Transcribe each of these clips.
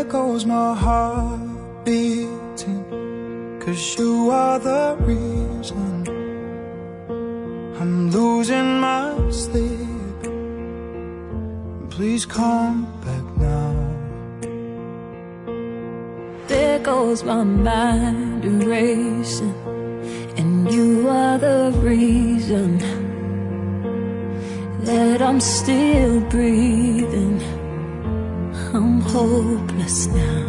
goes my heart beating, 'cause you are the reason I'm losing my sleep. Please come back now. There goes my mind racing, and you are the reason that I'm still breathing. I'm hopeless now.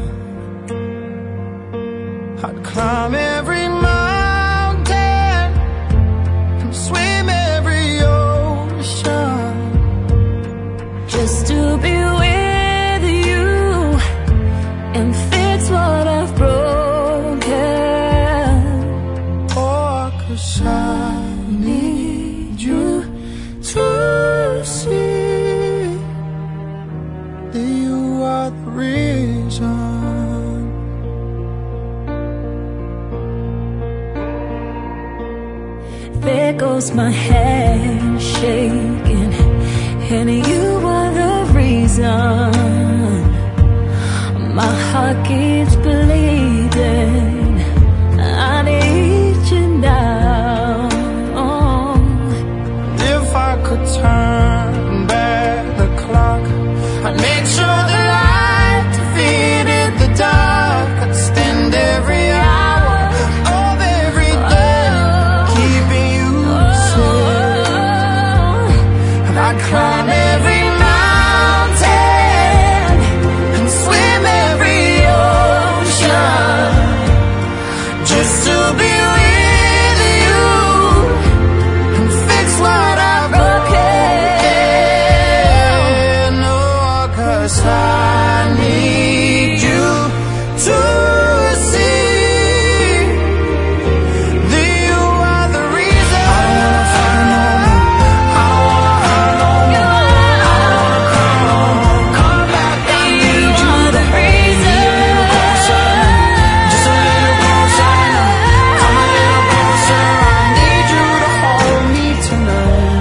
I'd climb every mountain and swim every ocean just to be with you and fix what I've broken. Oh, 'cause I need you to see that you are the reason. There goes my hand shaking, and you are the reason my heart keeps bleeding. I need you now. If I could turn back the clock, I'd make sure the light defeated the dark. I'd spend every hour of every day keeping you safe, and I'd climb every mountain and swim every ocean just to be with you and fix what I've broken. Oh, 'cause I need you to see that you are the reason. I don't wanna fight no more. I don't wanna hurt no more. I don't wanna cry no more. Come back, I need you. The reason. Just a little closer now. Come a little closer. I need you to hold me tonight.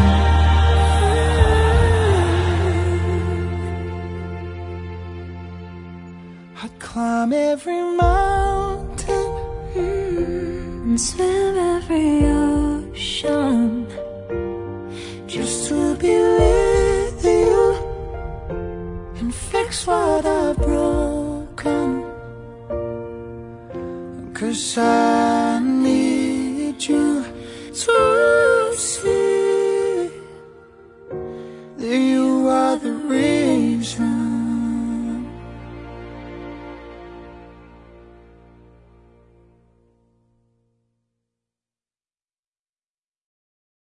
I'd climb every mountain And swim every ocean just to be with you and fix what I've broken. 'Cause I